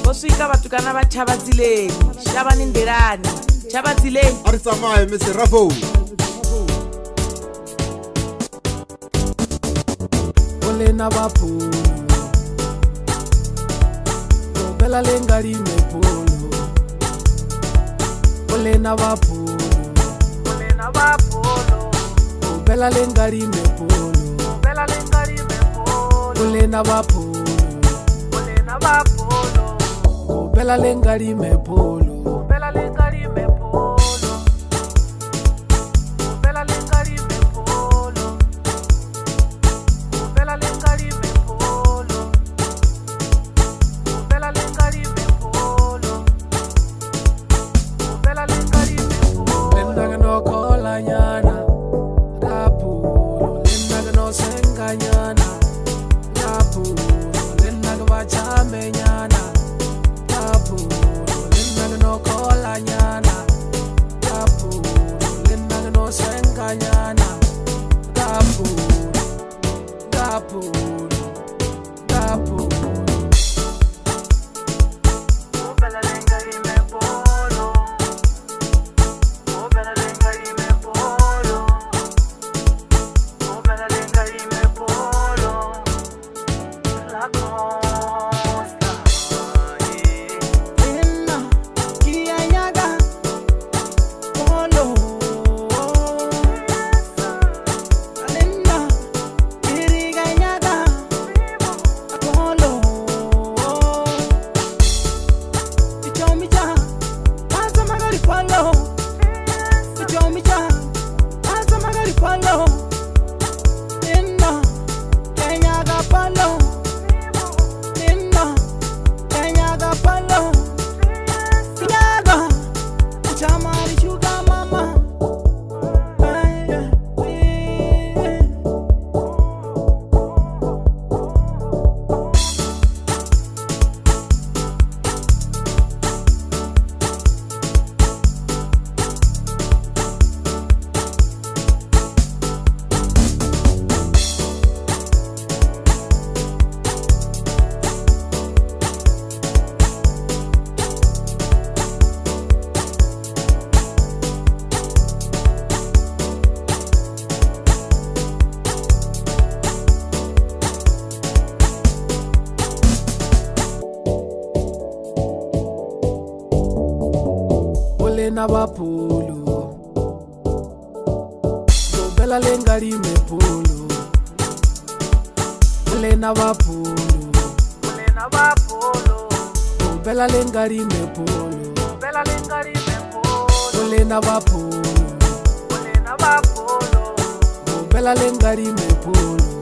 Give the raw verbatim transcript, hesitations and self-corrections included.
Oswika batukana ba Chabatile, Shabani Nderani, Chabatile. Arisamai, Mister Rafo. Olena bapu, Bela lengari me polo. Olena bapu, Olena bapu, Bela lengari me polo. Bela lengari me polo. Olena bapu, Olena bapu, Bela lengari me polo. Bela lengari me polo. Bela lengari me polo. Bela lengari me polo. Bela lengari me polo. Bela lengari me polo. Lendaga no kola nyana, rapuro. Lendaga no senga nyana, rapuro. Lendaga bachame nyana, rapuro. Lendaga no kola nyana, rapuro. Lendaga no senga nyana, rapuro, rapuro, rapuro. Bela lengari me polo. Bela lengari me polo. Bela lengari me polo. La costa. Inna kiyaga polo. Inna kirigayaga polo. Ichomija asa magari polo. Ichomija asa magari polo. Inna kenyaga polo. Inna kenyaga polo. Kenyaga uchamari sugar mama. Ay, ay, ay. Olena bapulu, Bela lengari me polo. Olena bapulu, Olena bapulu, Bela lengari me polo. Bela lengari me polo. Olena bapulu, Olena bapulu, Bela lengari me polo.